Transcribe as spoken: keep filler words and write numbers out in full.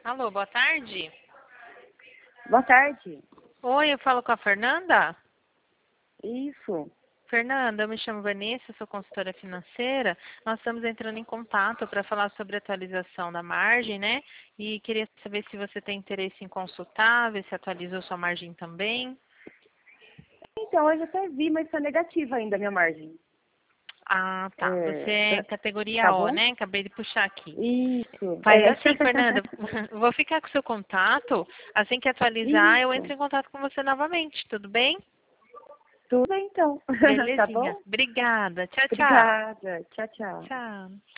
Alô, boa tarde. Boa tarde. Oi, eu falo com a Fernanda? Isso. Fernanda, eu me chamo Vanessa, sou consultora financeira. Nós estamos entrando em contato para falar sobre a atualização da margem, né? E queria saber se você tem interesse em consultar, ver se atualizou sua margem também. Então, eu já até vi, mas está negativa ainda a minha margem. Ah, tá. Você É, é tá, categoria tá O, bom? né? Acabei de puxar aqui. Isso. Faz É. assim, Fernanda. Vou ficar com o seu contato. Assim que atualizar, eu entro Isso. em contato com você novamente, tudo bem? Tudo bem, então. Tá Belezinha. bom? Obrigada. Tchau, tchau. Obrigada. Tchau, tchau. Tchau.